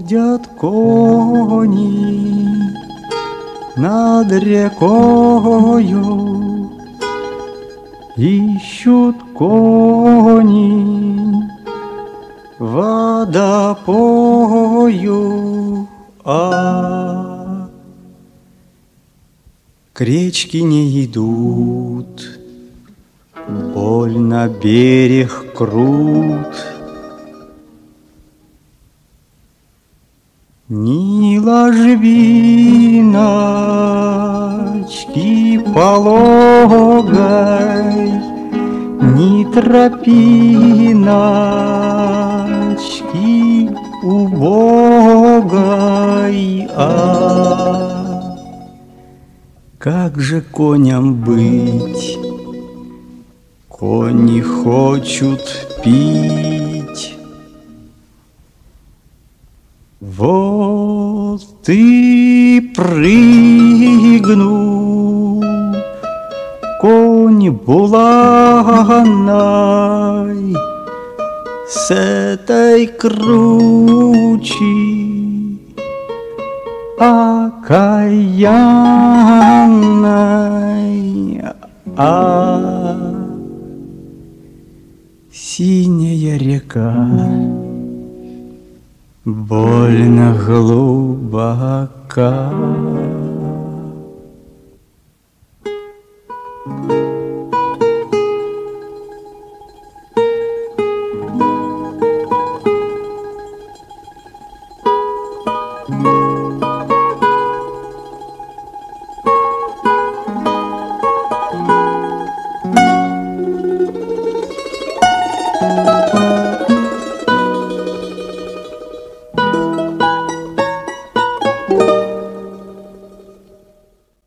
Ходят кони над рекою, ищут кони водопою, а к речке не идут, больно берег крут. Ни ложбиночки пологой, ни тропиночки убогой, а как же коням быть? Кони хочут пить. Вот ты прыгнул, конь буланой, с этой кручи окаянной, а синяя река больно глубока.